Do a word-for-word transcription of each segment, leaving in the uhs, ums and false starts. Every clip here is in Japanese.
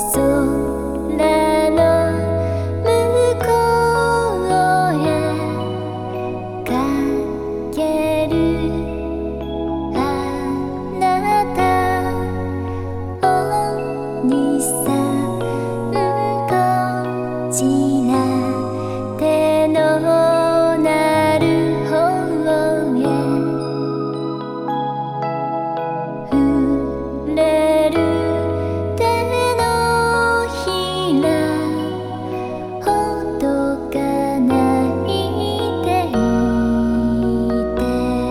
空の向こうへかけるあなたお兄さんこちら手のなる方へ触れる手のひらほどかないでいて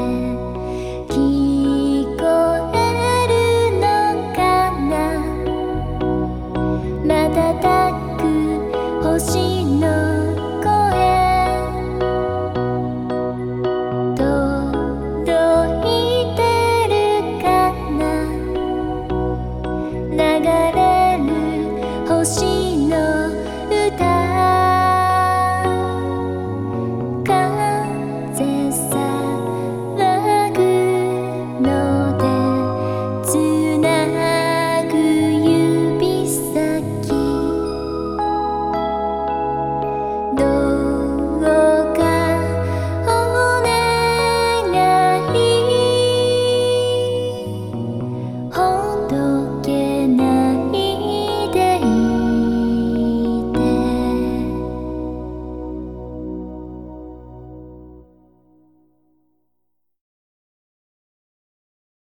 聞こえるのかな瞬く星の声届いてるかな流れ